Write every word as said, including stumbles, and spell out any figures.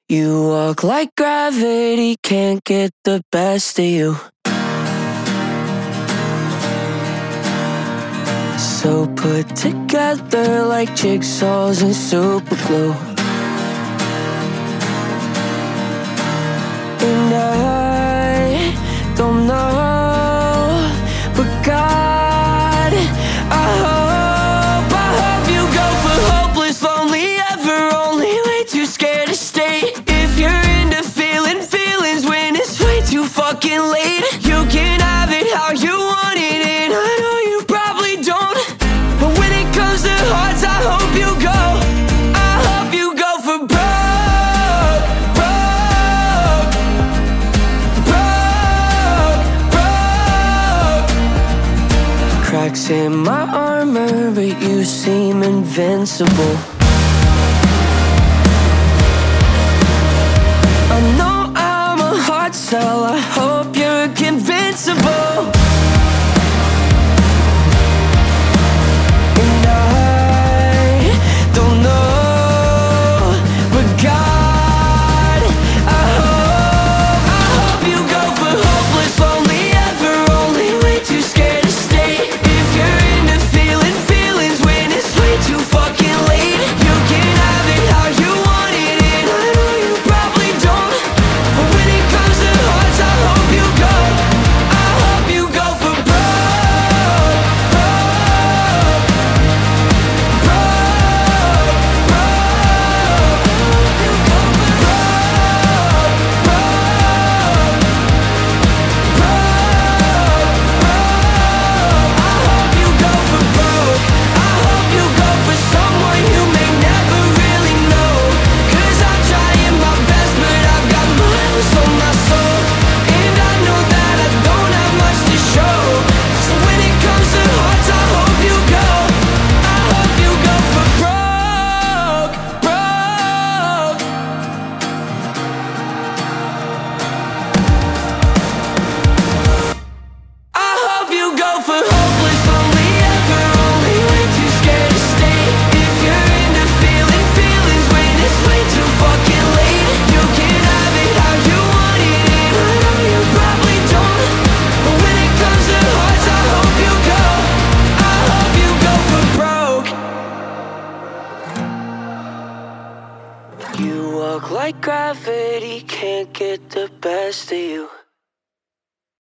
You walk like gravity, can't get the best of you. So put together like jigsaws and super glue. And I don't know, but God, I hope, I hope you go for hopeless, lonely, ever only, way too scared to stay. If you're into feeling feelings when it's way too fucking late, you can have it how you want it, and I know you probably don't. But when it comes to hearts, I hope you go, I hope you go for broke, broke, broke, broke. Cracks in my armor, but you seem invincible. I know I'm a hard sell, I hope you're convincible. And I don't know, but God, I hope, I hope you go for hopeless, lonely, ever only, way too scared to stay. If you're into feeling feelings when it's way too fucking late, you can have it how you want it, and I know you probably don't. But when it comes to hearts, I hope you go, I hope you go for broke, broke, broke, broke, I hope you go for broke. I hope you go for someone you may never really know. Cause I'm trying my best, but I've got miles on my soul, and I know that I don't have much to show. So when it comes to hearts, I hope you go, I hope you go for broke, broke. I hope you go for hopeless, lonely, ever only, way too scared to stay. If you're into feeling feelings when it's way too fucking late, you can have it how you want it, and I know you probably don't. But when it comes to hearts, I hope you go, I hope you go for broke. You walk like gravity, can't get the best of you.